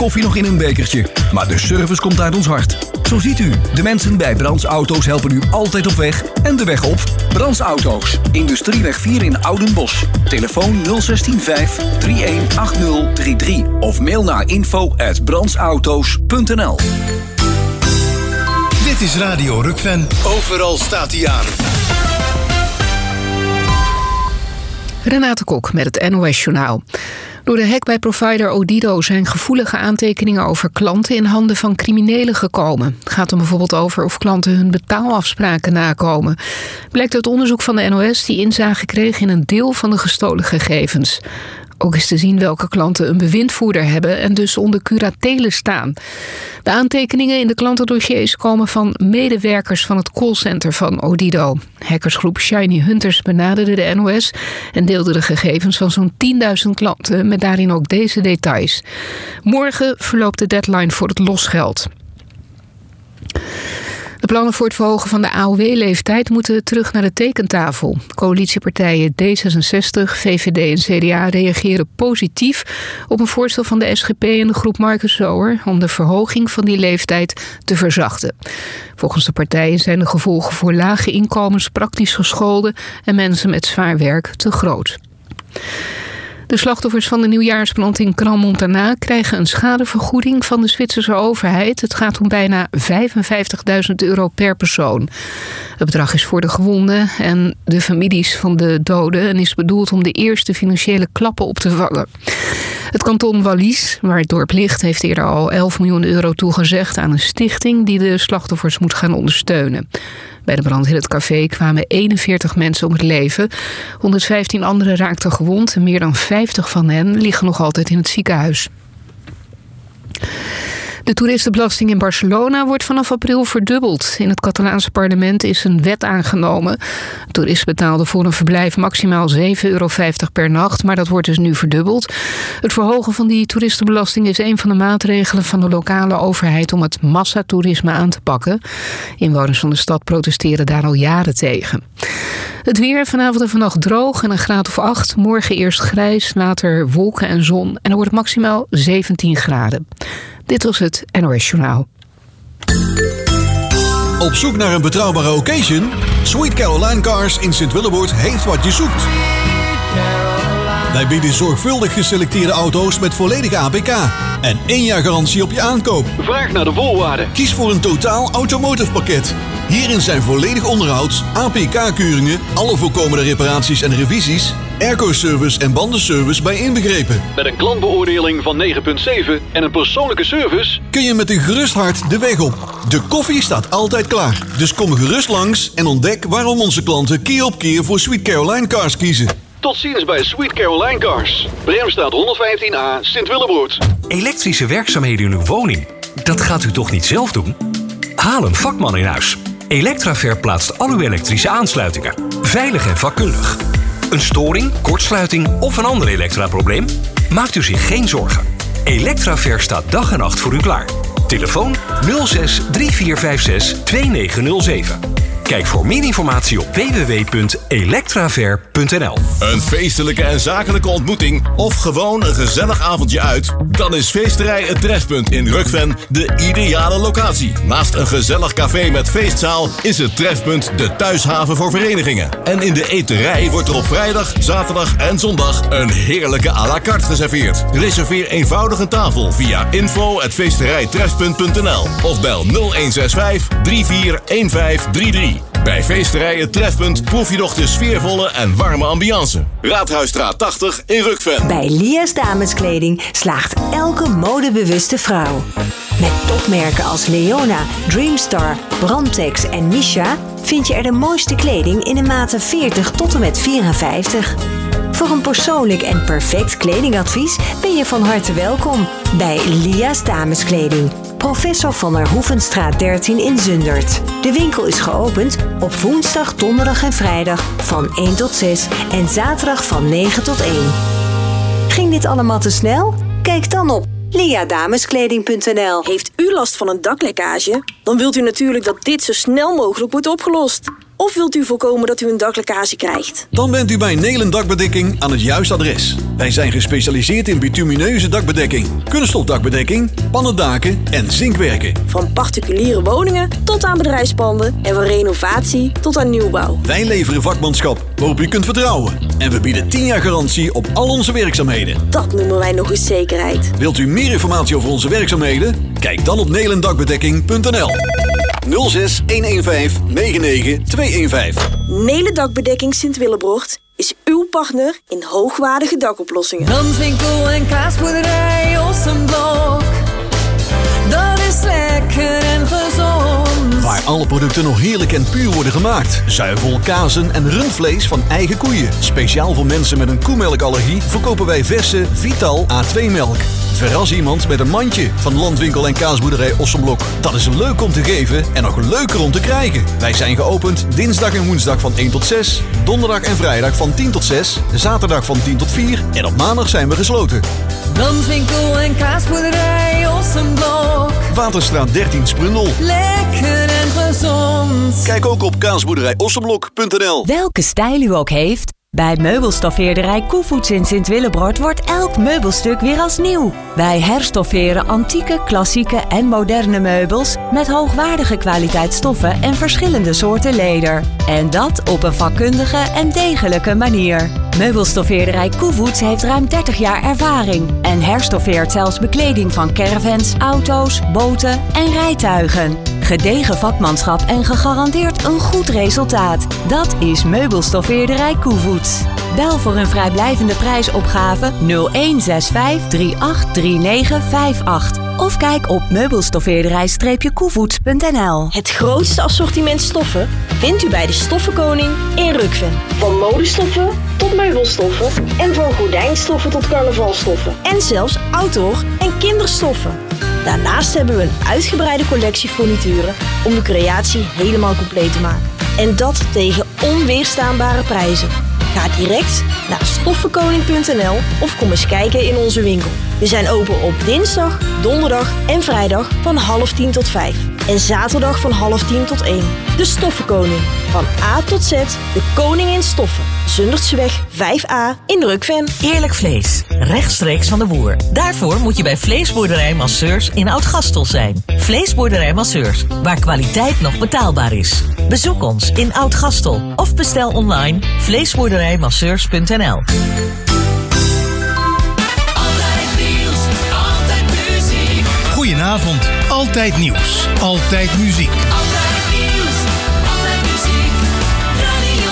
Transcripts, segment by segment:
koffie nog in een bekertje. Maar de service komt uit ons hart. Zo ziet u, de mensen bij Brands Auto's helpen u altijd op weg en de weg op. Brands Auto's, Industrieweg 4 in Oudenbosch. Telefoon 016 318033 of mail naar info@brandsauto's.nl. Dit is Radio Rukven. Overal staat hij aan. Renate Kok met het NOS-journaal. Door de hack bij provider Odido zijn gevoelige aantekeningen over klanten in handen van criminelen gekomen. Het gaat er bijvoorbeeld over of klanten hun betaalafspraken nakomen. Blijkt uit onderzoek van de NOS die inzage kreeg in een deel van de gestolen gegevens. Ook is te zien welke klanten een bewindvoerder hebben en dus onder curatele staan. De aantekeningen in de klantendossiers komen van medewerkers van het callcenter van Odido. Hackersgroep Shiny Hunters benaderde de NOS en deelde de gegevens van zo'n 10.000 klanten met daarin ook deze details. Morgen verloopt de deadline voor het losgeld. De plannen voor het verhogen van de AOW-leeftijd moeten terug naar de tekentafel. Coalitiepartijen D66, VVD en CDA reageren positief op een voorstel van de SGP en de groep Marcus Zoer om de verhoging van die leeftijd te verzachten. Volgens de partijen zijn de gevolgen voor lage inkomens, praktisch gescholden en mensen met zwaar werk te groot. De slachtoffers van de nieuwjaarsbrand in Crans-Montana krijgen een schadevergoeding van de Zwitserse overheid. Het gaat om bijna €55.000 per persoon. Het bedrag is voor de gewonden en de families van de doden en is bedoeld om de eerste financiële klappen op te vangen. Het kanton Wallis, waar het dorp ligt, heeft eerder al €11 miljoen toegezegd aan een stichting die de slachtoffers moet gaan ondersteunen. Bij de brand in het café kwamen 41 mensen om het leven. 115 anderen raakten gewond en meer dan 50 van hen liggen nog altijd in het ziekenhuis. De toeristenbelasting in Barcelona wordt vanaf april verdubbeld. In het Catalaanse parlement is een wet aangenomen. Toeristen betaalden voor een verblijf maximaal €7,50 per nacht, maar dat wordt dus nu verdubbeld. Het verhogen van die toeristenbelasting is een van de maatregelen van de lokale overheid om het massatoerisme aan te pakken. Inwoners van de stad protesteren daar al jaren tegen. Het weer, vanavond en vannacht droog en een graad of 8. Morgen eerst grijs, later wolken en zon en dan wordt het maximaal 17 graden. Dit was het NOS Journaal. Op zoek naar een betrouwbare occasion? Sweet Caroline Cars in Sint-Willeboord heeft wat je zoekt. Wij bieden zorgvuldig geselecteerde auto's met volledige APK en 1 jaar garantie op je aankoop. Vraag naar de voorwaarden. Kies voor een totaal automotive pakket. Hierin zijn volledig onderhouds, APK-keuringen, alle voorkomende reparaties en revisies, airco-service en bandenservice bij inbegrepen. Met een klantbeoordeling van 9,7 en een persoonlijke service kun je met een gerust hart de weg op. De koffie staat altijd klaar. Dus kom gerust langs en ontdek waarom onze klanten keer op keer voor Sweet Caroline Cars kiezen. Tot ziens bij Sweet Caroline Cars. Bremstraat 115A, Sint-Willebroed. Elektrische werkzaamheden in uw woning? Dat gaat u toch niet zelf doen? Haal een vakman in huis. Electraver plaatst al uw elektrische aansluitingen. Veilig en vakkundig. Een storing, kortsluiting of een ander elektraprobleem? Maakt u zich geen zorgen. Electraver staat dag en nacht voor u klaar. Telefoon 06 3456 2907. Kijk voor meer informatie op www.electraver.nl. Een feestelijke en zakelijke ontmoeting of gewoon een gezellig avondje uit? Dan is Feesterij Het Trefpunt in Rukven de ideale locatie. Naast een gezellig café met feestzaal is het Trefpunt de thuishaven voor verenigingen. En in de eterij wordt er op vrijdag, zaterdag en zondag een heerlijke à la carte geserveerd. Reserveer eenvoudig een tafel via info@feesterijtrefpunt.nl of bel 0165 341533. Bij Feesterij Het Trefpunt proef je nog de sfeervolle en warme ambiance. Raadhuisstraat 80 in Rukven. Bij Lia's Dameskleding slaagt elke modebewuste vrouw. Met topmerken als Leona, Dreamstar, Brandtex en Misha vind je er de mooiste kleding in de maten 40 tot en met 54. Voor een persoonlijk en perfect kledingadvies ben je van harte welkom bij Lia's Dameskleding. Professor van der Hoevenstraat 13 in Zundert. De winkel is geopend op woensdag, donderdag en vrijdag van 1 tot 6 en zaterdag van 9 tot 1. Ging dit allemaal te snel? Kijk dan op liadameskleding.nl. Heeft u last van een daklekkage? Dan wilt u natuurlijk dat dit zo snel mogelijk wordt opgelost. Of wilt u voorkomen dat u een daklekkage krijgt? Dan bent u bij Nelen Dakbedekking aan het juiste adres. Wij zijn gespecialiseerd in bitumineuze dakbedekking, kunststofdakbedekking, pannendaken en zinkwerken. Van particuliere woningen tot aan bedrijfspanden en van renovatie tot aan nieuwbouw. Wij leveren vakmanschap waarop u kunt vertrouwen. En we bieden 10 jaar garantie op al onze werkzaamheden. Dat noemen wij nog eens zekerheid. Wilt u meer informatie over onze werkzaamheden? Kijk dan op nelendakbedekking.nl 06 115 99 215. Nelen Dakbedekking Sint-Willebroort is uw partner in hoogwaardige dakoplossingen. Brandwinkel en kaasboerderij Ossenblok. Dat is lekker en gezond. Waar alle producten nog heerlijk en puur worden gemaakt. Zuivel, kazen en rundvlees van eigen koeien. Speciaal voor mensen met een koemelkallergie verkopen wij verse Vital A2-melk. Verras iemand met een mandje van Landwinkel en kaasboerderij Ossenblok. Dat is leuk om te geven en nog leuker om te krijgen. Wij zijn geopend dinsdag en woensdag van 1 tot 6. Donderdag en vrijdag van 10 tot 6. Zaterdag van 10 tot 4. En op maandag zijn we gesloten. Landwinkel en kaasboerderij Ossenblok. Waterstraat 13 Sprundel. Lekker en gezond. Kijk ook op kaasboerderijossenblok.nl. Welke stijl u ook heeft, bij meubelstoffeerderij Koevoets in Sint-Willebroort wordt elk meubelstuk weer als nieuw. Wij herstofferen antieke, klassieke en moderne meubels met hoogwaardige kwaliteitsstoffen en verschillende soorten leder. En dat op een vakkundige en degelijke manier. Meubelstoffeerderij Koevoets heeft ruim 30 jaar ervaring en herstoffeert zelfs bekleding van caravans, auto's, boten en rijtuigen. Gedegen vakmanschap en gegarandeerd een goed resultaat. Dat is Meubelstoffeerderij Koevoets. Bel voor een vrijblijvende prijsopgave 0165 383958 of kijk op meubelstoffeerderij-koevoets.nl. Het grootste assortiment stoffen vindt u bij de Stoffenkoning in Rukven. Van modestoffen tot meubelstoffen en van gordijnstoffen tot carnavalstoffen. En zelfs outdoor- en kinderstoffen. Daarnaast hebben we een uitgebreide collectie furnituren om de creatie helemaal compleet te maken. En dat tegen onweerstaanbare prijzen. Ga direct naar stoffenkoning.nl of kom eens kijken in onze winkel. We zijn open op dinsdag, donderdag en vrijdag van 9:30 tot 5. En zaterdag van 9:30 tot 1. De Stoffenkoning. Van A tot Z, de koning in stoffen. Zundertseweg 5A in Rukven. Eerlijk vlees, rechtstreeks van de boer. Daarvoor moet je bij Vleesboerderij Masseurs in Oud-Gastel zijn. Vleesboerderij Masseurs, waar kwaliteit nog betaalbaar is. Bezoek ons in Oud-Gastel of bestel online vleesboerderijmasseurs.nl. Goedenavond, altijd nieuws, altijd muziek. Altijd nieuws, altijd muziek. Radio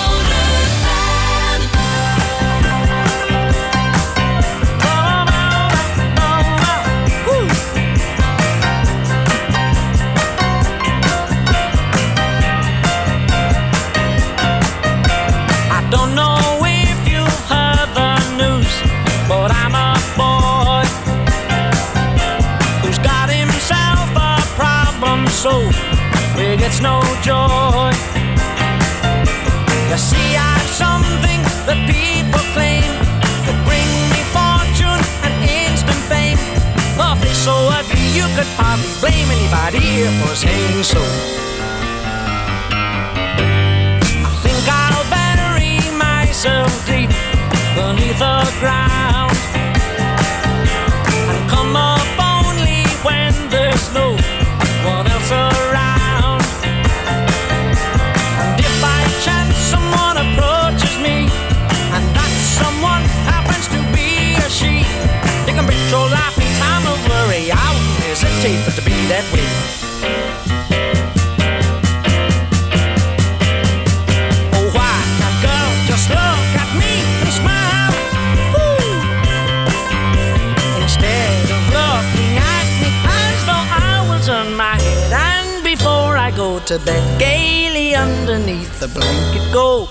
I don't know if you've heard the news, but I'm a boy who's got himself a problem so big it's no joy. You see, I've something that people claim could bring me fortune and instant fame. A face so ugly you could hardly blame anybody for saying so. I think I'll bury myself deep beneath the ground and come up only when there's no one else around. And if by chance someone approaches me and that someone happens to be a she, they can bet your life in time of worry I wouldn't hesitate but to be that way. Oh, why can't girl just look at me and smile? Woo! Instead of looking at me as though I will turn my head and before I go to bed gaily underneath the blanket go.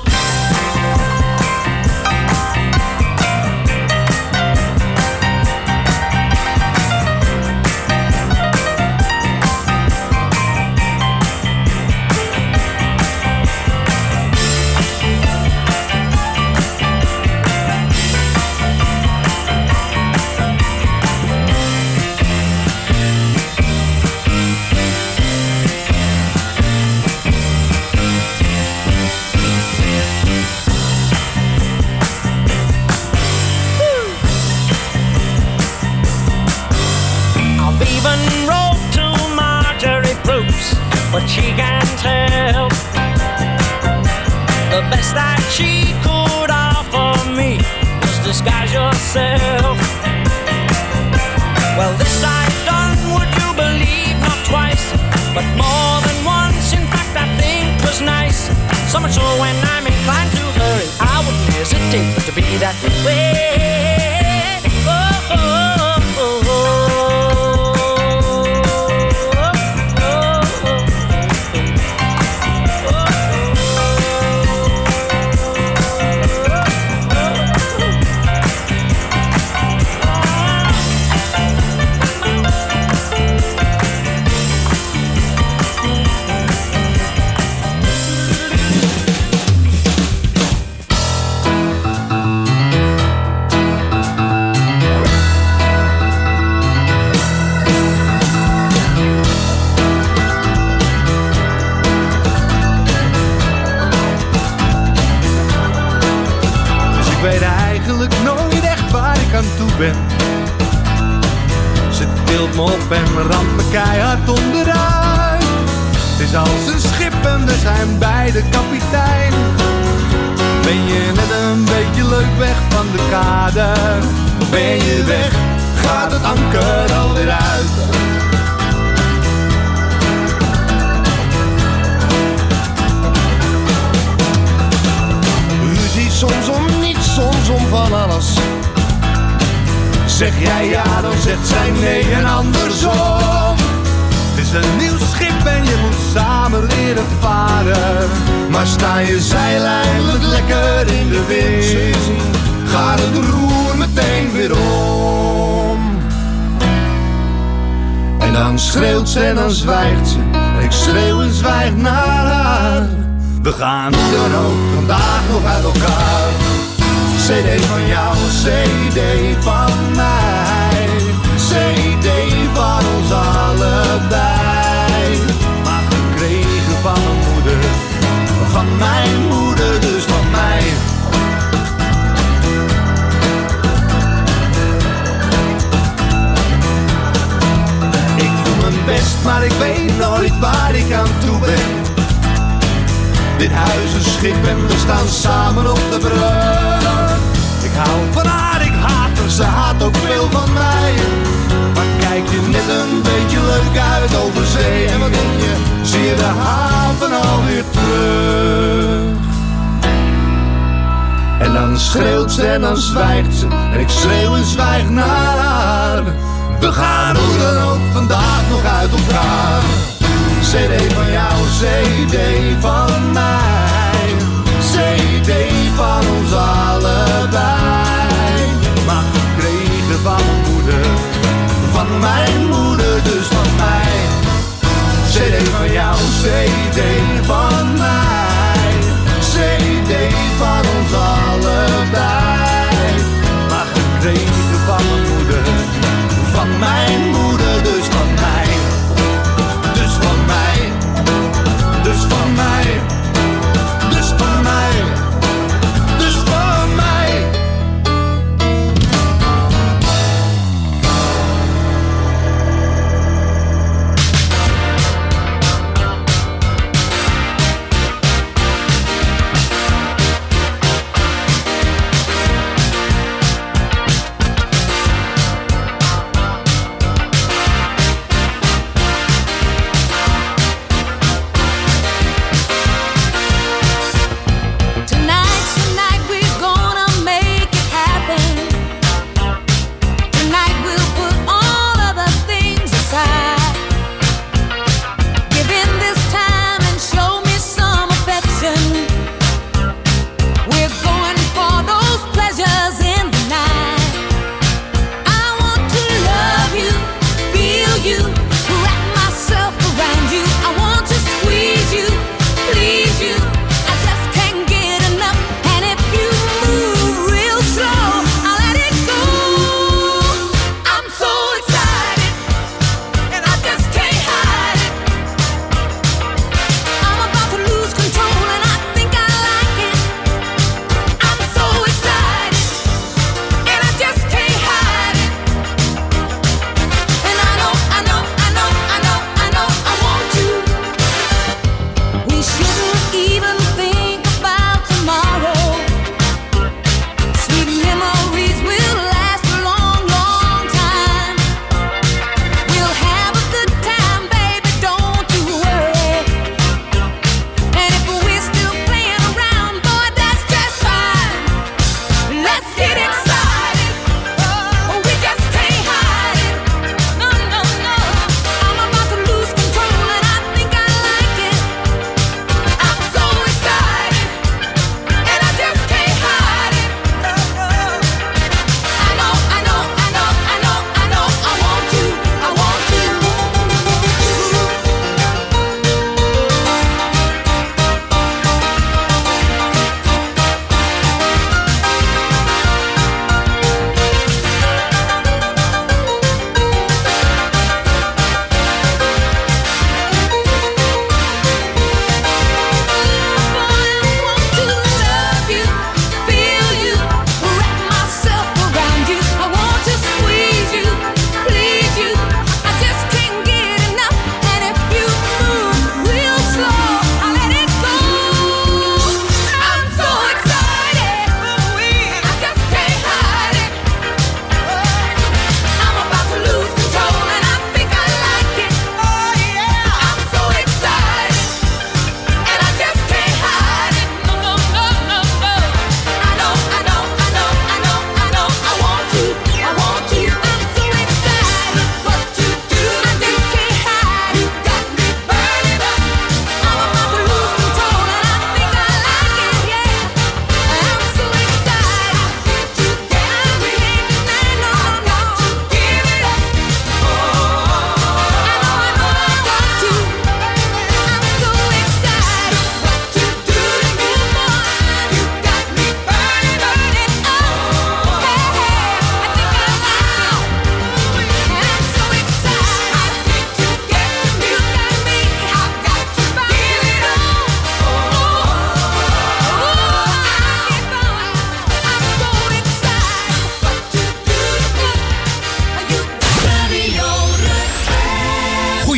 even wrote to Marjorie Proofs, but she can't tell. The best that she could offer me was disguise yourself. Well, this I've done, would you believe, not twice, but more than once. In fact, I think was nice. So much so when I'm inclined to hurry, I wouldn't hesitate but to be that way. Oh, oh, oh, oh. Ben. Ze tilt me op en ramt me keihard onderuit. Het is als een schip en we zijn beide kapitein. Ben je net een beetje leuk weg van de kade? Ben je weg, gaat het anker alweer uit. Ruzie soms om niets, soms om van alles. Zeg jij ja, dan zegt zij nee en andersom. Het is een nieuw schip en je moet samen leren varen. Maar sta je zeil eindelijk lekker in de wind, gaat het roer meteen weer om. En dan schreeuwt ze en dan zwijgt ze. En ik schreeuw en zwijg naar haar. We gaan hoe dan ook vandaag nog uit elkaar. CD van jou, CD van mij, CD van ons allebei. Maar gekregen van mijn moeder, van mijn moeder, dus van mij. Ik doe mijn best, maar ik weet nooit waar ik aan toe ben. Dit huis een schip en we staan samen op de brug. Ik hou van haar, ik haat haar, ze haat ook veel van mij. Maar kijk je net een beetje leuk uit over zee. En wat denk je, zie je de haven alweer terug. En dan schreeuwt ze en dan zwijgt ze. En ik schreeuw en zwijg naar haar. We gaan hoe dan ook vandaag nog uit elkaar. CD van jou, CD van mij, CD van ons allebei. Maar gekregen van mijn moeder, van mijn moeder, dus van mij. CD van jou, CD van mij, CD van ons allebei. Maar gekregen van mijn moeder, van mijn moeder, dus van mij. Dus van mij, dus van mij, dus van mij, dus van mij.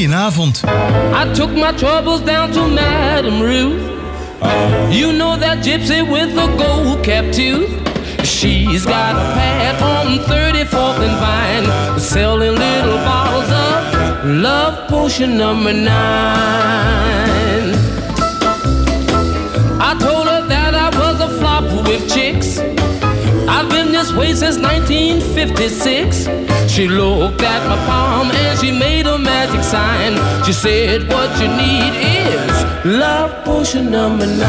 Goedenavond. I took my troubles down to Madame Ruth. You know that gypsy with the gold cap tooth. She's got a pad on 34th and Vine, selling little bottles of Love Potion number 9. I told her that I was a flop with chicks. I've been this way since 1956. She looked at my palm and she made a magic sign. She said, what you need is Love Potion number 9.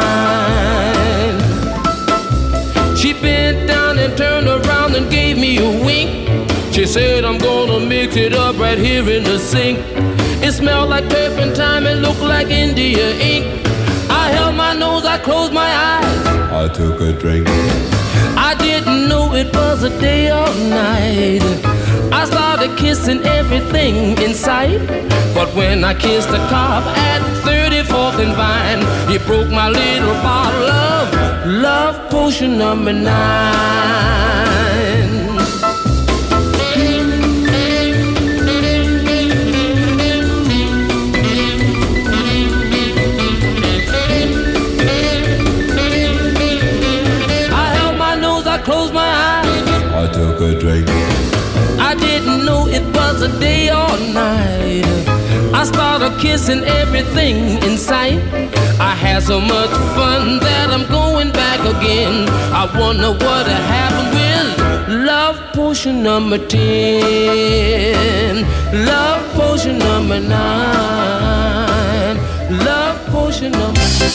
She bent down and turned around and gave me a wink. She said, I'm gonna mix it up right here in the sink. It smelled like turpentine and looked like India ink. I held my nose, I closed my eyes. I took a drink. I didn't know it was a day or night. I started kissing everything in sight. But when I kissed the cop at 34th and Vine, he broke my little bottle of Love Potion number 9. Closed my eyes. I took a drink. I didn't know it was a day or night. I started kissing everything in sight. I had so much fun that I'm going back again. I wonder what happened with Love Potion number 10. Love Potion number 9. Love Potion number 9.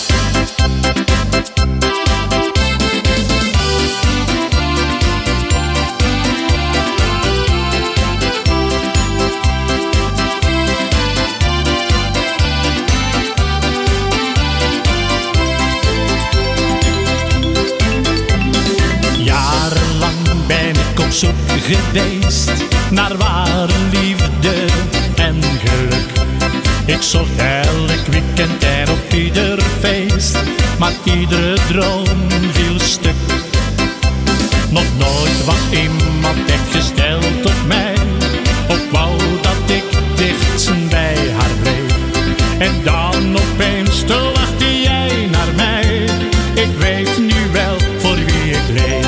Op zoek geweest naar ware liefde en geluk. Ik zocht elk weekend en op ieder feest, maar iedere droom viel stuk. Nog nooit was iemand echt gesteld op mij, ook wou dat ik dicht bij haar bleef. En dan opeens te lachte jij naar mij, ik weet nu wel voor wie ik leef.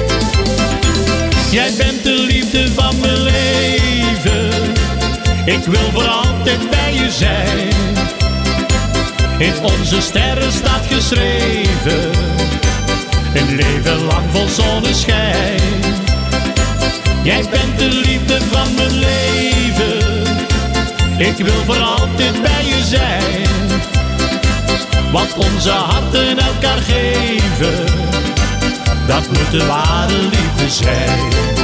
Jij bent de liefde van mijn leven. Ik wil voor altijd bij je zijn. In onze sterren staat geschreven, een leven lang vol zonneschijn. Jij bent de liefde van mijn leven. Ik wil voor altijd bij je zijn. Wat onze harten elkaar geven, dat moet de ware liefde zijn.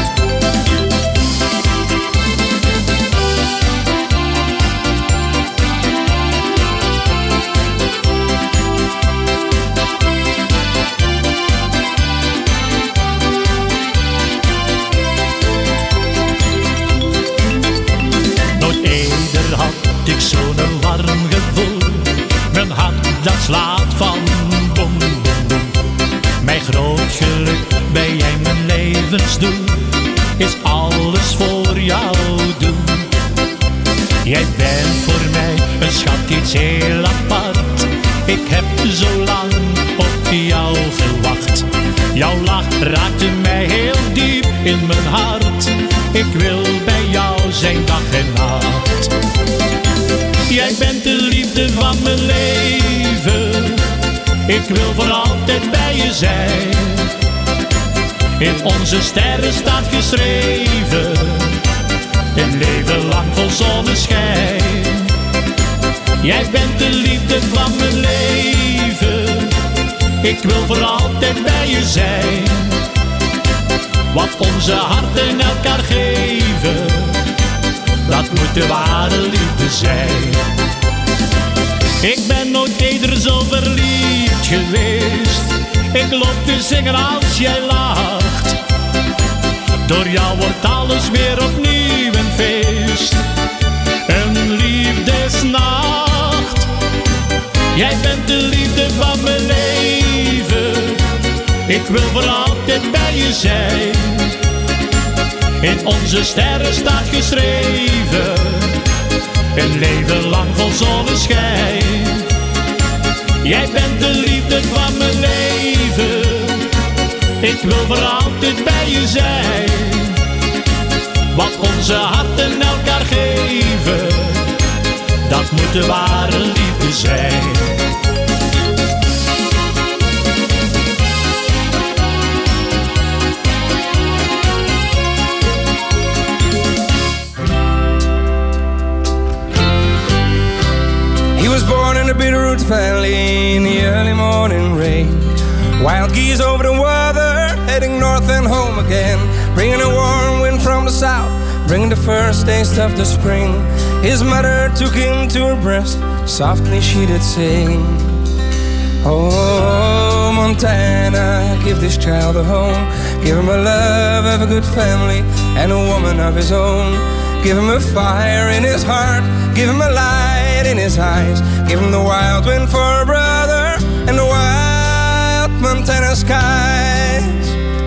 Nooit eerder had ik zo'n warm gevoel. Mijn hart dat slaat van bom bom bom. Mijn groot geluk, ben jij mijn levensdoel, is alles voor jou doen. Jij bent voor mij een schat, iets heel apart. Ik heb zo lang op jou gewacht. Jouw lach raakte mij heel diep in mijn hart. Ik wil bij jou zijn dag en nacht. Jij bent de liefde van mijn leven. Ik wil voor altijd bij je zijn. In onze sterren staat geschreven, een leven lang vol zonneschijn. Jij bent de liefde van mijn leven. Ik wil voor altijd bij je zijn. Wat onze harten elkaar geven, dat moet de ware liefde zijn. Ik ben nooit eerder zo verliefd geweest. Ik loop te zingen als jij lacht. Door jou wordt alles weer opnieuw een feest. Een liefdesnacht. Jij bent de liefde van mijn leven. Ik wil voor altijd bij je zijn. In onze sterren staat geschreven, een leven zonneschijn. Jij bent de liefde van mijn leven. Ik wil voor altijd bij je zijn. Wat onze harten elkaar geven, dat moet de ware liefde zijn. He was born in a Bitterroot family in the early morning rain. Wild geese over the water, heading north and home again. Bringing a warm wind from the south, bringing the first taste of the spring. His mother took him to her breast, softly she did sing. Oh, Montana, give this child a home. Give him a love of a good family and a woman of his own. Give him a fire in his heart, give him a light in his eyes. Give him the wild wind for a brother and the wild Montana skies.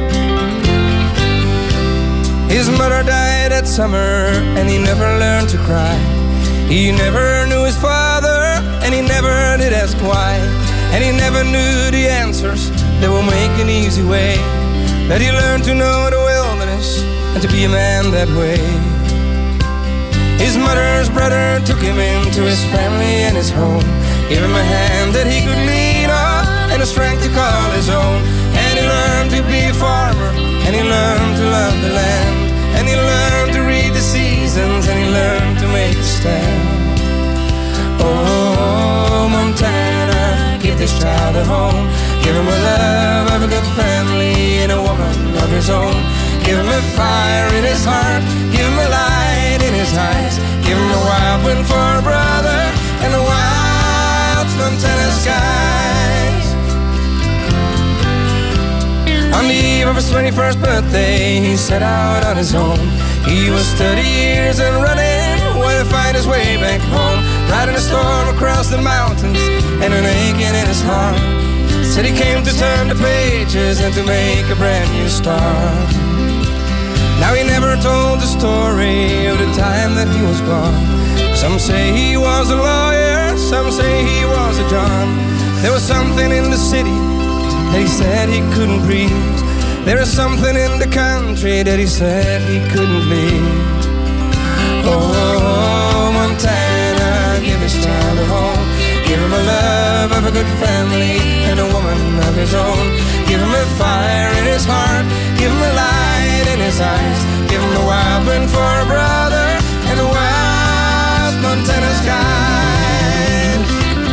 His mother died that summer and he never learned to cry. He never knew his father and he never did ask why. And he never knew the answers that will make an easy way. But he learned to know the wilderness and to be a man that way. His mother's brother took him into his family and his home. Gave him a hand that he could lean on and a strength to call his own. And he learned to be a farmer and he learned to love the land. And he learned to read the seasons and he learned to make a stand. Oh, Montana, give this child a home. Give him a love of a good family and a woman of his own. Give him a fire in his heart, give him a light in his eyes. Give him a wild wind for a brother and a wild Montana skies. On the eve of his 21st birthday, he set out on his own. He was 30 years and running, wanted to find his way back home. Riding a storm across the mountains and an aching in his heart. Said he came to turn the pages and to make a brand new start. Now he never told the story of the time that he was gone. Some say he was a lawyer, some say he was a John. There was something in the city that he said he couldn't breathe. There was something in the country that he said he couldn't leave. Oh, Montana, give his child a home. Give him a love of a good family and a woman of his own. Give him a fire in his heart, give him a light in his eyes. Give him a wild wind for a brother and a wild Montana skies.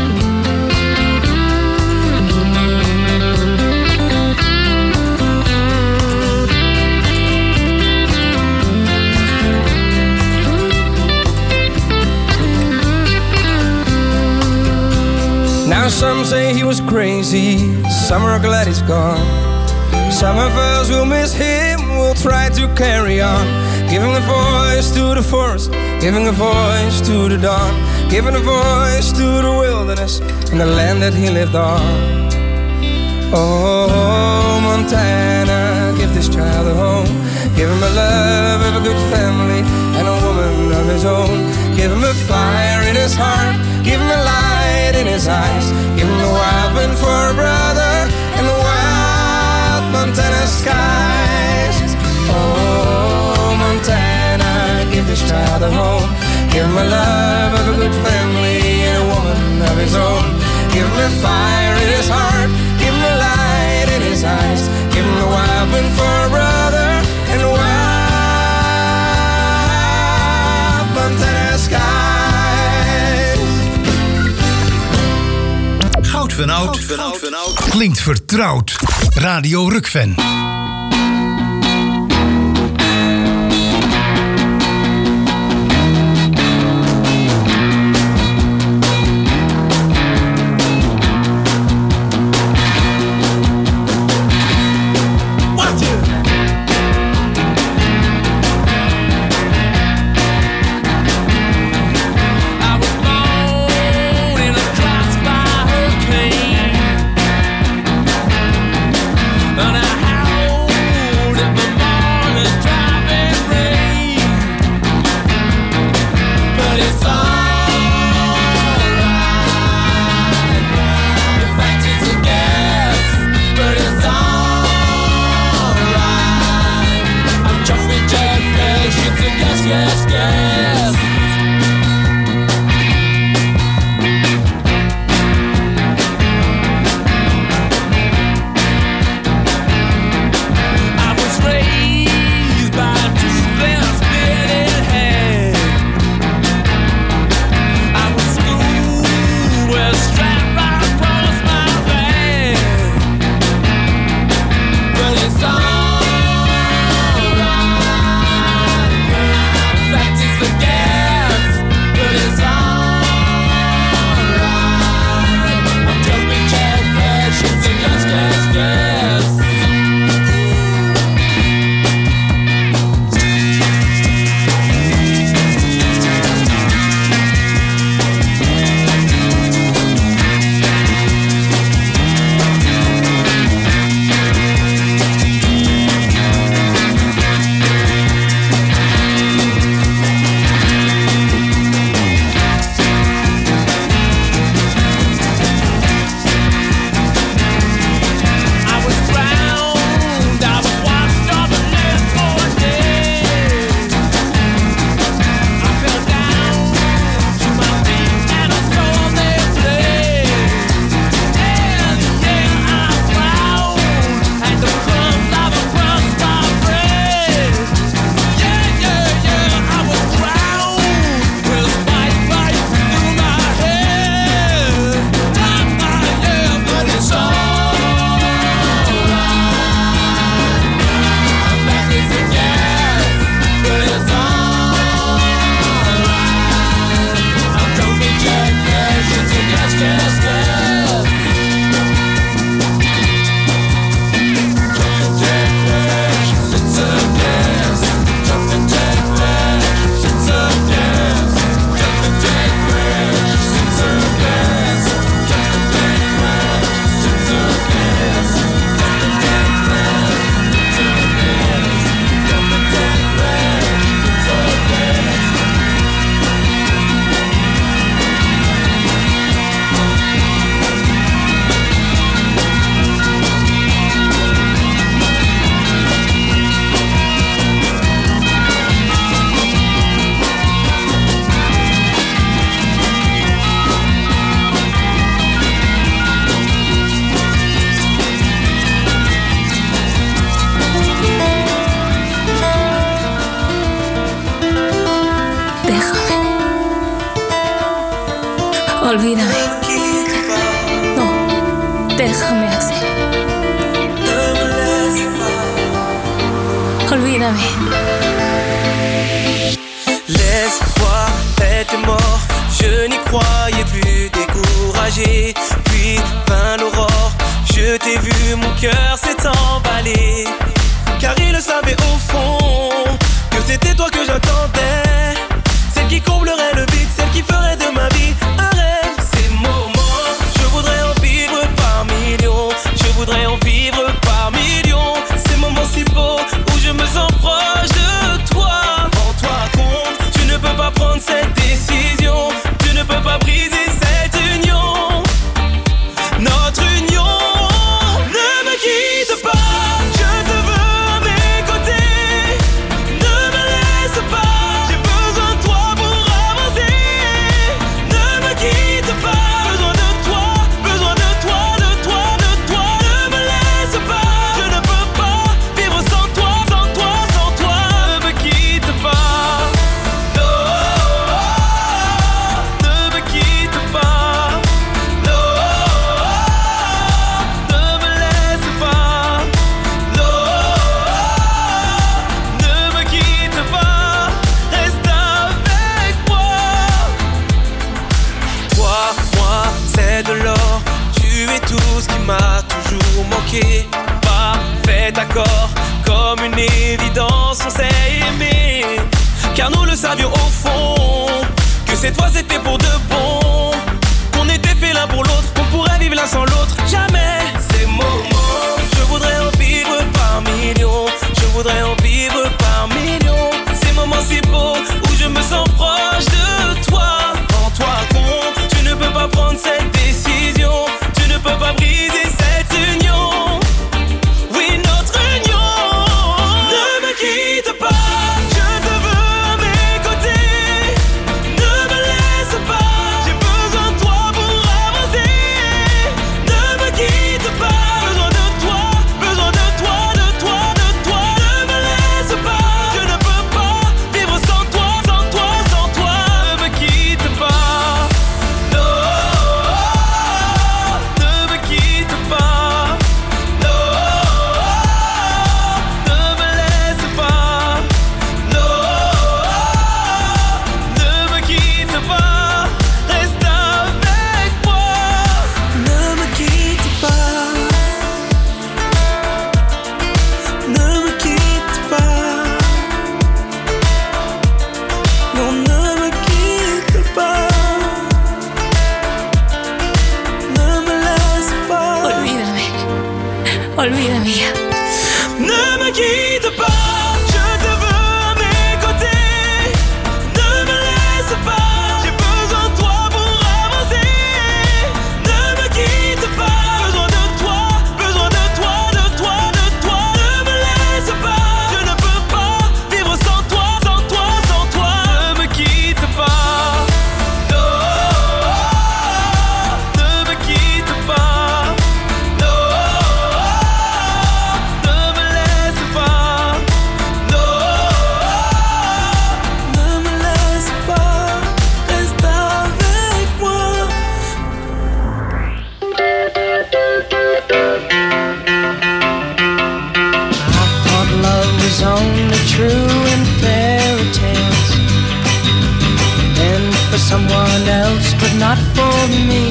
Now some say he was crazy, some are glad he's gone. Some of us will miss him, we'll try to carry on. Giving a voice to the forest, giving a voice to the dawn. Giving a voice to the wilderness and the land that he lived on. Oh, Montana, give this child a home. Give him a love of a good family and a woman of his own. Give him a fire in his heart, give him a light in his eyes. Give him a wild wind for a brother and a wild Montana skies. Oh, Montana, give this child a home. Give him a love of a good family and a woman of his own. Give him a fire in his heart, give him a light in his eyes. Give him a wild wind for a brother and a wild Montana skies. Goud van Oud klinkt vertrouwd. Radio Rukven. And I Olvídame. No, déjame así. Olvídame. Laisse-moi être mort, je n'y croyais plus, découragé. Puis vint l'aurore, je t'ai vu, mon cœur s'est emballé. Car il le savait au fond, que c'était toi que j'attendais. Celle qui comblerait le vide, celle qui ferait de ma vie un rêve. Ces moments, je voudrais en vivre par millions. Je voudrais en vivre par millions. Ces moments si beaux, où je me sens proche de toi. Rends-toi compte, tu ne peux pas prendre cette décision. Tu ne peux pas briser cette union. Notre union. Ne me quitte pas, je te veux à mes côtés. Ne me laisse pas, j'ai besoin de toi pour avancer. Ne me quitte pas, besoin de toi, besoin de toi, de toi, de toi. Ne me laisse pas, je ne peux pas vivre sans toi, sans toi, sans toi. Ne me quitte pas, non, ne me quitte pas, non, ne me laisse pas, non, ne me quitte pas, reste avec moi. Toi, moi, c'est de l'or, tu es tout ce qui m'a toujours manqué. Parfait accord, comme une évidence, on s'est aimé. Car nous le savions au fond, que cette fois c'était pour de bon. Qu'on était fait l'un pour l'autre, qu'on pourrait vivre l'un sans l'autre. Jamais. Ces moments, je voudrais en vivre par millions. Je voudrais en vivre par millions. Ces moments si beaux, où je me sens proche de toi. Rends-toi compte, tu ne peux pas prendre cette décision. Tu ne peux pas briser cette union. Oui, notre union. Ne me quitte pas, je te veux à mes côtés. Ne me laisse pas, j'ai besoin de toi pour avancer. Ne me quitte pas, besoin de toi, besoin de toi, de toi, de toi. Ne me laisse pas, je ne peux pas vivre sans toi, sans toi, sans toi. Ne me quitte pas, non, ne me quitte pas, non, ne me laisse pas, non, ne me quitte pas, reste avec moi. Ne me quitte pas, ne me quitte pas, non, ne me quitte pas, ne me laisse pas. Olvídame. Olvídame ya. Ne me quitte pas, je te veux à mes côtés. Ne me laisse pas, j'ai besoin de toi pour avancer. Ne me quitte pas, besoin de toi, besoin de toi, de toi, de toi. Ne me laisse pas, je ne peux pas vivre sans toi, sans toi, sans toi. Ne me quitte pas, non, ne me quitte pas, non, ne me laisse pas, non, ne me laisse pas, reste avec moi. I thought love was only true in fairy tales, and for someone else, but not for me.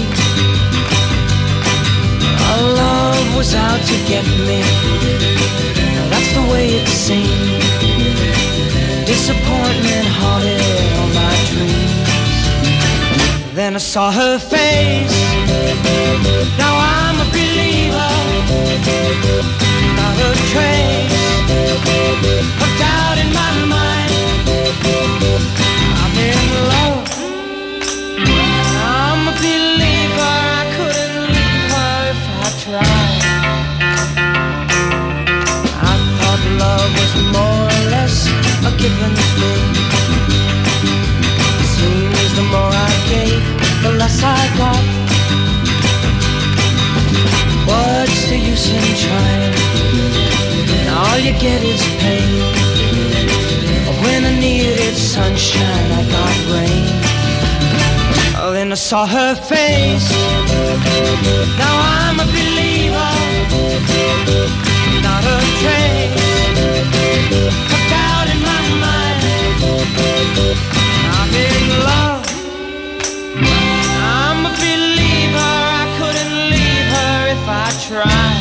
Our love was out to get me, that's the way it seemed. Disappointment haunted all my dreams. Then I saw her face, now I'm a believer. Not a trace of doubt in my mind. I'm in love, I'm a believer. I couldn't leave her if I tried. I thought love was more or less a given thing. Seems the more I gave, the less I got. What's the use in trying? All you get is pain. When I needed sunshine, I got rain. Oh, then Then I saw her face. Now I'm a believer. Not a trace of doubt in my mind. I'm in love. I'm a believer. I couldn't leave her if I tried.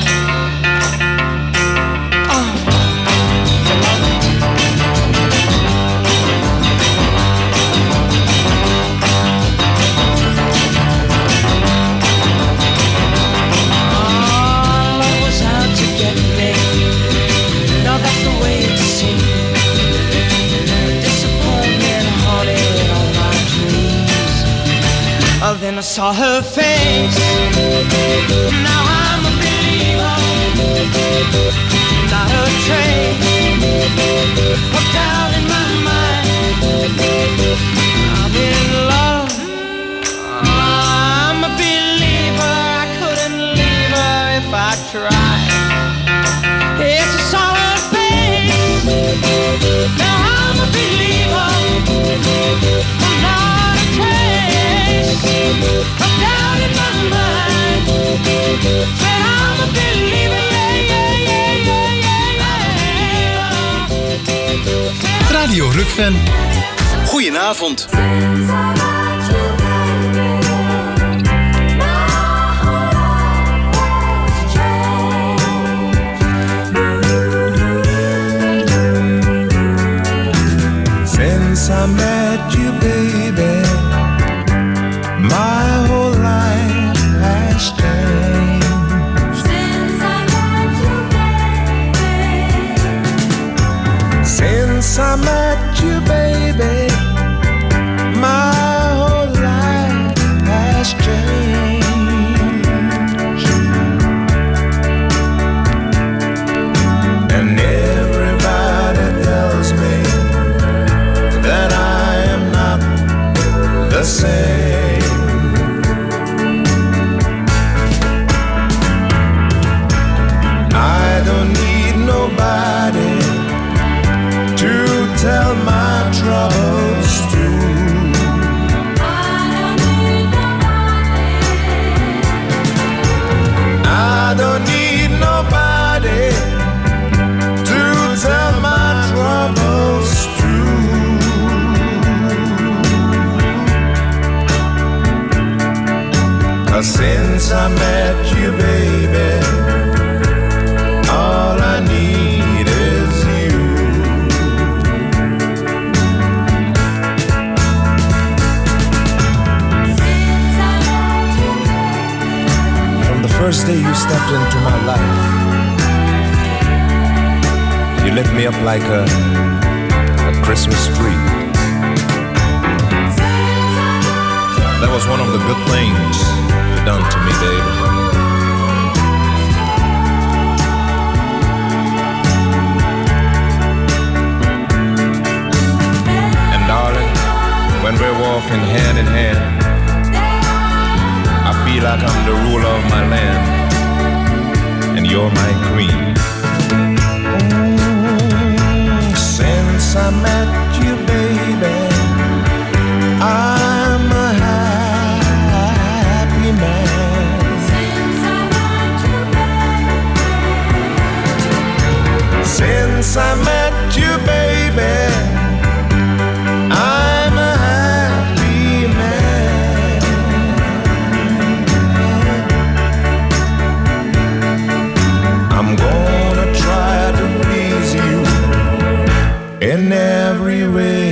Then I saw her face. Now I'm a believer. Not a trace of doubt in my mind. I'm in love. I'm a believer. I couldn't leave her if I tried. Yes, I saw her face. Now I'm a believer. I'm not a trace of doubt in my mind. Said I'm a believer, yeah. Radio Rukven. Goedenavond. Since I met you, baby, my whole life has changed. Since I met you, baby. Since I met you, baby, my whole life has changed. And everybody tells me that I am not the same. I don't need nobody to tell my troubles to. I don't need nobody to tell my troubles to. 'Cause since I met you, baby, all I need is you. From the first day you stepped into my life, you lit me up like a Christmas tree. That was one of the good things you've done to me, baby. And darling, when we're walking hand in hand, I feel like I'm the ruler of my land, and you're my queen. Since I met you, baby, I'm a happy man. Since I met you, baby, I'm a happy man. I'm gonna try to please you in every way.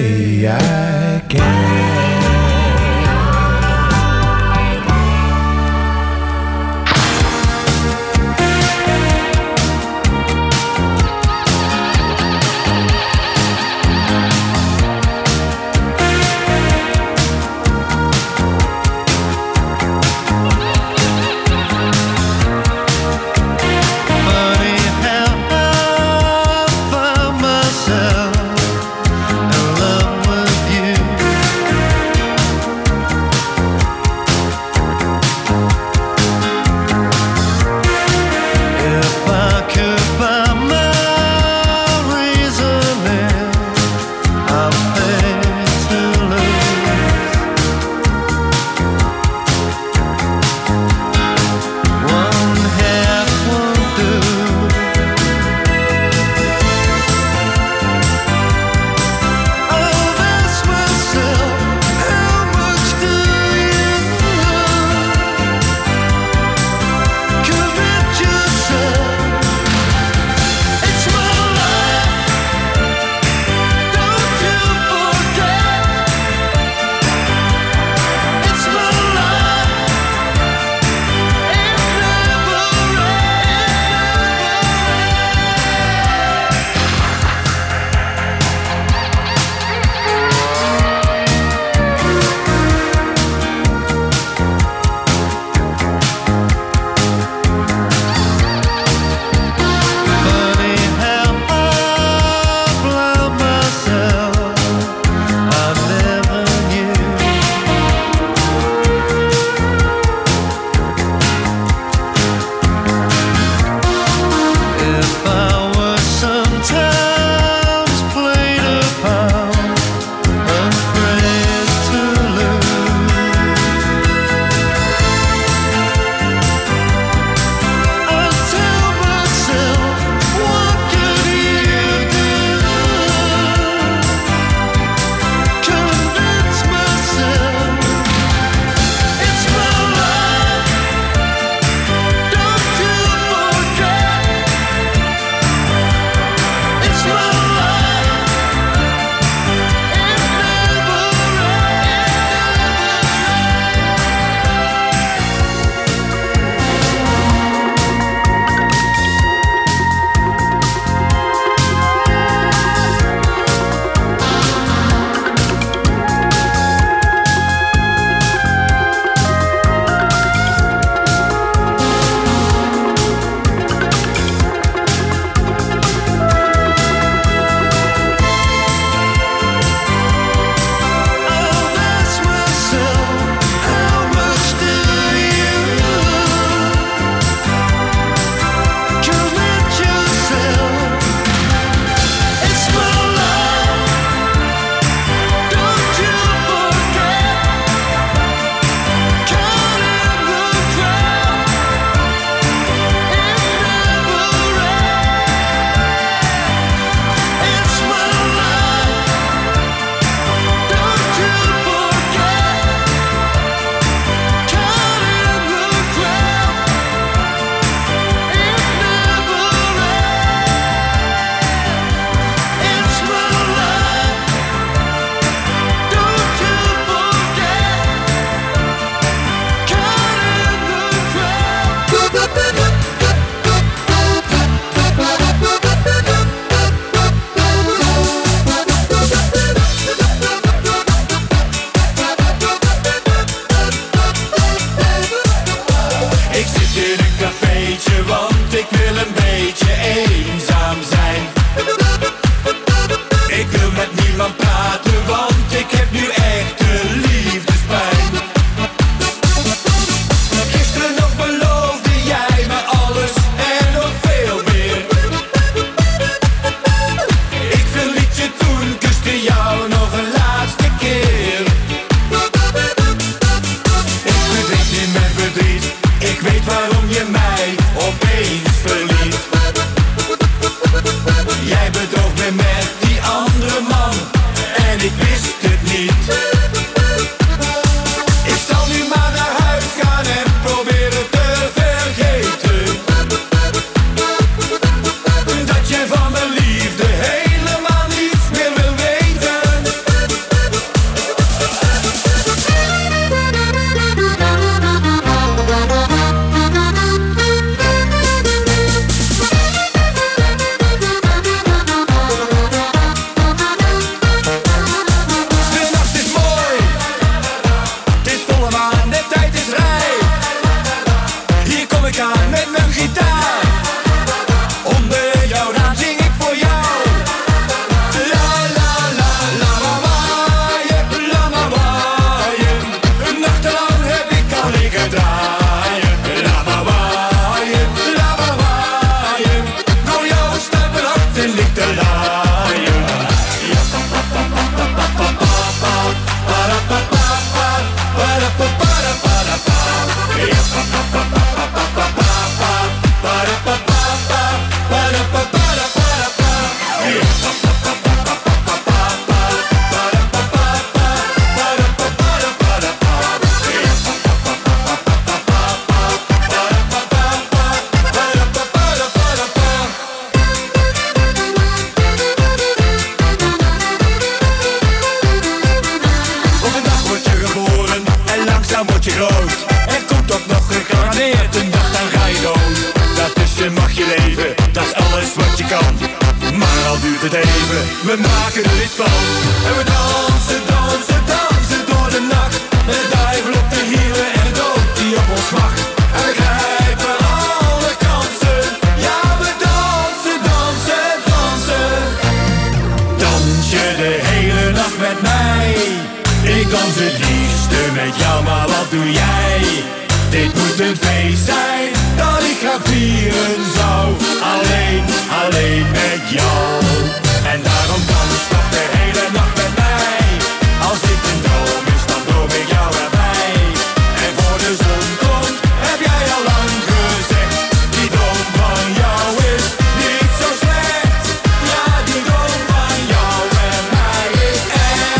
duurt het even, we maken er iets van. En we dansen, dansen, dansen door de nacht. Met de duivel op de hielen en de dood die op ons wacht. En we grijpen alle kansen. Ja, we dansen, dansen, dansen. Dans je de hele nacht met mij? Ik dans het liefste met jou, maar wat doe jij? Dit moet een feest zijn dat ik ga vieren zou. Alleen, alleen met jou. En daarom dans toch de hele nacht met mij. Als dit een droom is, dan droom ik jou erbij. En voor de zon komt, heb jij al lang gezegd. Die droom van jou is niet zo slecht. Ja, die droom van jou en mij is echt.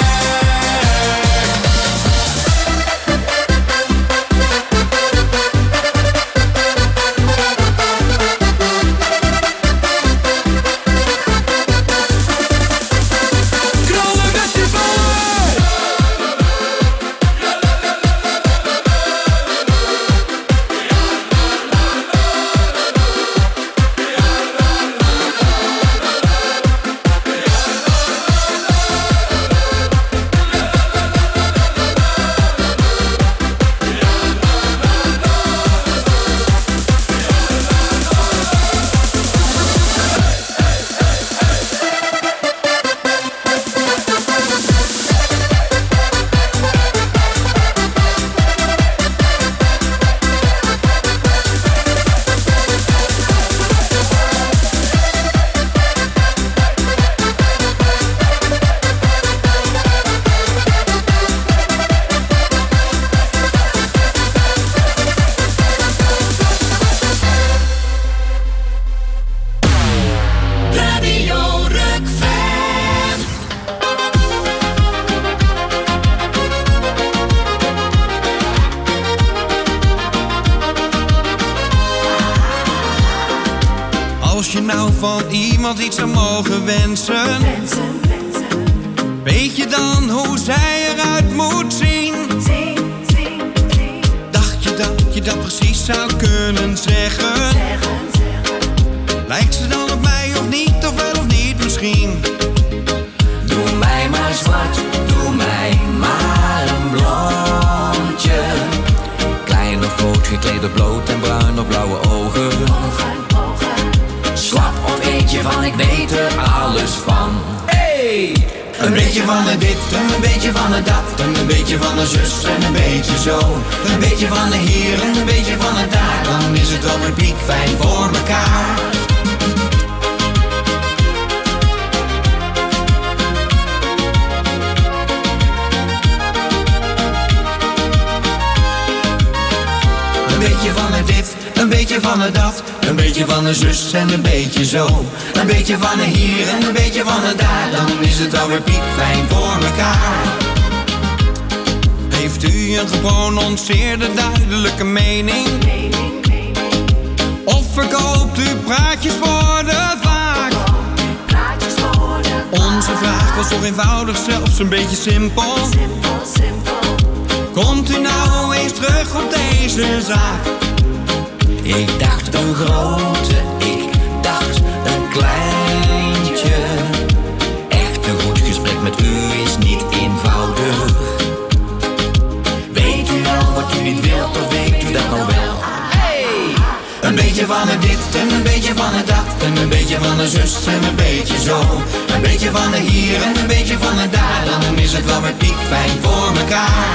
Als je nou van iemand iets zou mogen wensen, weet je dan hoe zij eruit moet zien? Dacht je dat je dat precies zou kunnen zeggen? Lijkt ze dan op mij of niet, of wel of niet misschien? Doe mij maar zwart, doe mij maar een blondje. Klein of groot, gekleed of bloot en bruin of blauwe ogen. Slap of eentje van, ik weet er alles van. Hey! Een beetje van de dit, een beetje van de dat. En een beetje van de zus en een beetje zo. Een beetje van de hier en een beetje van de daar. Dan is het alweer piekfijn voor elkaar. Een beetje van de dit, een beetje van de dat. Een beetje van de zus en een beetje zo. Een beetje van de hier en een beetje van de daar. Dan is het alweer piekfijn voor elkaar. Heeft u een geprononceerde duidelijke mening? Of verkoopt u praatjes voor de vaak? Onze vraag was toch eenvoudig, zelfs een beetje simpel. Komt u nou eens terug op deze zaak? Ik dacht een grote, ik dacht een kleintje. Echt een goed gesprek met u is niet eenvoudig. Weet u wel wat u niet wilt, of weet u dat nou wel? Hey! Een beetje van de dit en een beetje van de dat. En een beetje van de zus en een beetje zo. Een beetje van de hier en een beetje van de daar. Dan is het wel weer piekfijn voor elkaar.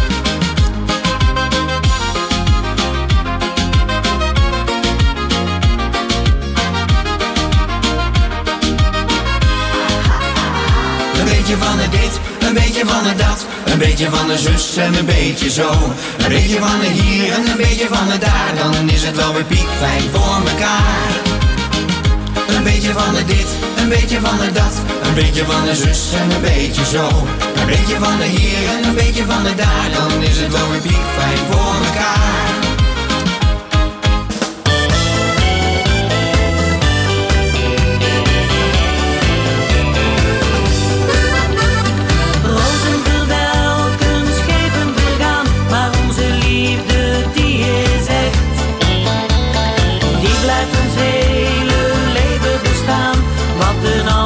Een beetje van de dit, een beetje van de dat. Een beetje van de zus en een beetje zo. Een beetje van de hier en een beetje van de daar. Dan is het wel weer piekfijn voor elkaar. Een beetje van de dit, een beetje van de dat. Een beetje van de zus en een beetje zo. Een beetje van de hier en een beetje van de daar. Dan is het wel weer piekfijn voor elkaar. Wat een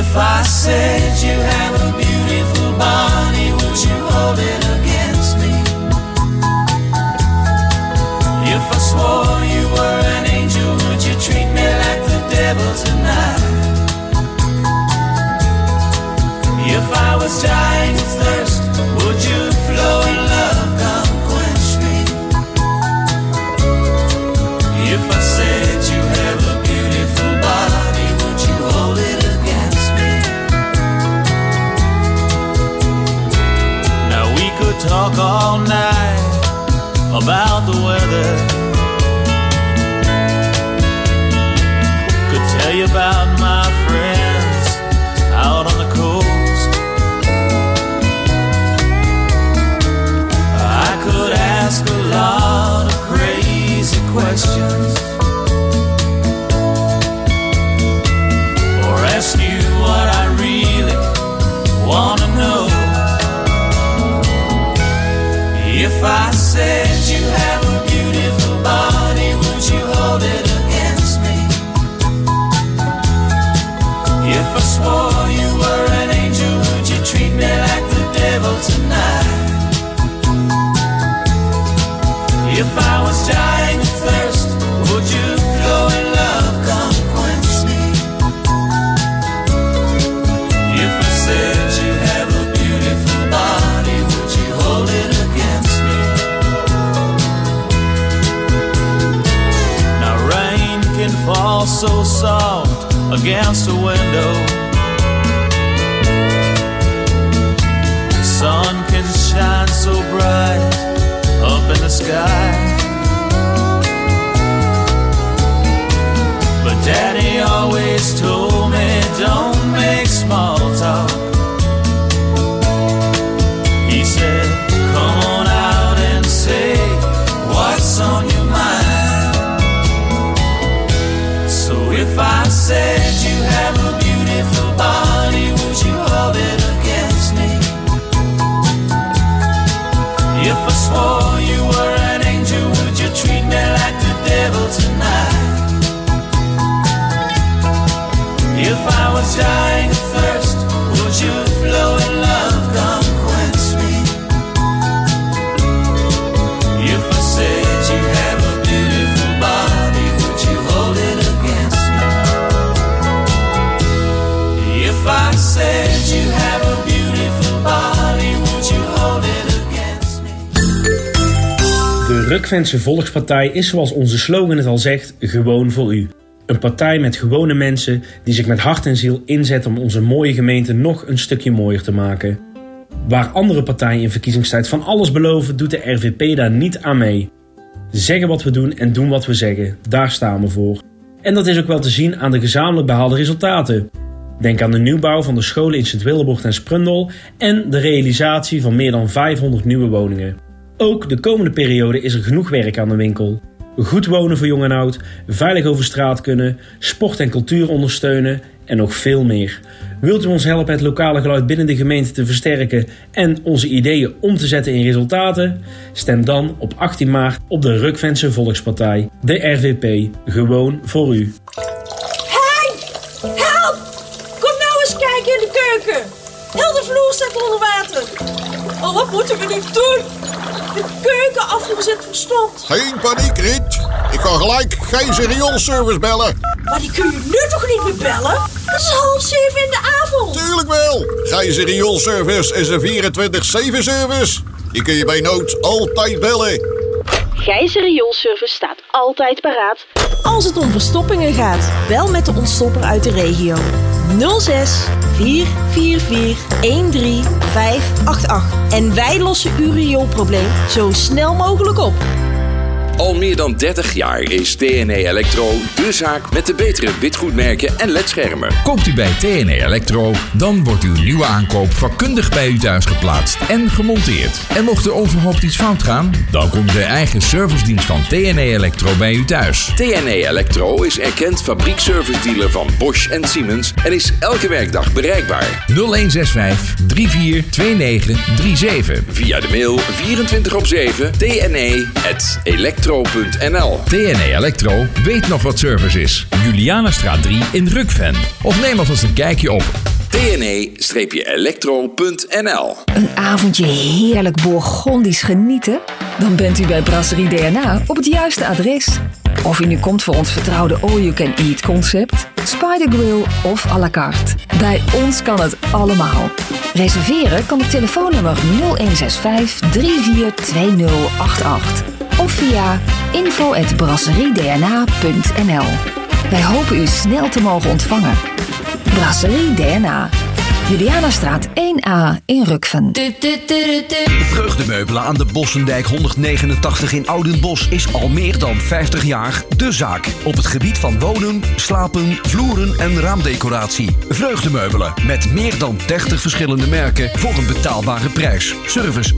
If I said you have a beautiful body, would you hold it against me? If I swore you were an angel, would you treat me like the devil tonight? If I was dying of thirst, would you flow in love, come quench me? If I said you have a beautiful body, would you hold it against me? Now we could talk all night about the weather. Could tell you about my friends out on the coast. I could ask a lot of crazy questions, or ask you what I really wanna know. If I said you have a beautiful body, would you hold it against me? If I swore you were an angel, would you treat me like the devil tonight? If I was dying of thirst, would you flow in love, come quench me? If I said you have a beautiful body, would you hold it against me? Now rain can fall so soft against a window. The sun can shine so bright up in the sky. But Daddy always told me, don't make small talk. He said, come on out and say what's on your mind. So if I said you have a beautiful body, would you hold it against me? If I swore you were an angel, would you treat me like the devil tonight? If I was dying of thirst, would you flow in love, come quench me? If I said you have a beautiful body, would you hold it against me? If I said you have a beautiful body, would you hold it against me? De Rukvense Volkspartij is, zoals onze slogan het al zegt, gewoon voor u. Een partij met gewone mensen die zich met hart en ziel inzetten om onze mooie gemeente nog een stukje mooier te maken. Waar andere partijen in verkiezingstijd van alles beloven, doet de RVP daar niet aan mee. Zeggen wat we doen en doen wat we zeggen, daar staan we voor. En dat is ook wel te zien aan de gezamenlijk behaalde resultaten. Denk aan de nieuwbouw van de scholen in Sint-Willebord en Sprundel en de realisatie van meer dan 500 nieuwe woningen. Ook de komende periode is er genoeg werk aan de winkel. Goed wonen voor jong en oud, veilig over straat kunnen, sport en cultuur ondersteunen en nog veel meer. Wilt u ons helpen het lokale geluid binnen de gemeente te versterken en onze ideeën om te zetten in resultaten? Stem dan op 18 maart op de Rukvense Volkspartij, de RVP, gewoon voor u. Hey! Help! Kom nou eens kijken in de keuken. Heel de vloer staat onder water. Oh, wat moeten we nu doen? De keukenafvoer zit verstopt. Geen paniek, Riet. Ik kan gelijk Gijzer rioolservice bellen. Maar die kun je nu toch niet meer bellen? Het is 6:30 in de avond. Tuurlijk wel. Gijzer rioolservice is een 24/7 service. Die kun je bij nood altijd bellen. Gijzer Rioolservice staat altijd paraat als het om verstoppingen gaat. Bel met de ontstopper uit de regio. 06 444 13588. En wij lossen uw rioolprobleem zo snel mogelijk op. Al meer dan 30 jaar is TNE Electro de zaak met de betere witgoedmerken en ledschermen. Koopt u bij TNE Electro, dan wordt uw nieuwe aankoop vakkundig bij u thuis geplaatst en gemonteerd. En mocht er onverhoopt iets fout gaan, dan komt de eigen servicedienst van TNE Electro bij u thuis. TNE Electro is erkend fabriekservice-dealer van Bosch en Siemens en is elke werkdag bereikbaar. 0165 342937. Via de mail 24/7 tne@electro.nl. TNE Electro weet nog wat service is. Julianastraat 3 in Rukven. Of neem alvast een kijkje op tne-electro.nl. Een avondje heerlijk Bourgondisch genieten? Dan bent u bij Brasserie DNA op het juiste adres. Of u nu komt voor ons vertrouwde all-you-can-eat concept, Spider Grill of à la carte. Bij ons kan het allemaal. Reserveren kan op telefoonnummer 0165 342088 of via info@brasseriedna.nl. Wij hopen u snel te mogen ontvangen. Brasserie DNA. Julianastraat 1A in Rukven. Vreugdemeubelen aan de Bossendijk 189 in Oudenbosch is al meer dan 50 jaar de zaak. Op het gebied van wonen, slapen, vloeren en raamdecoratie. Vreugdemeubelen met meer dan 30 verschillende merken voor een betaalbare prijs. Service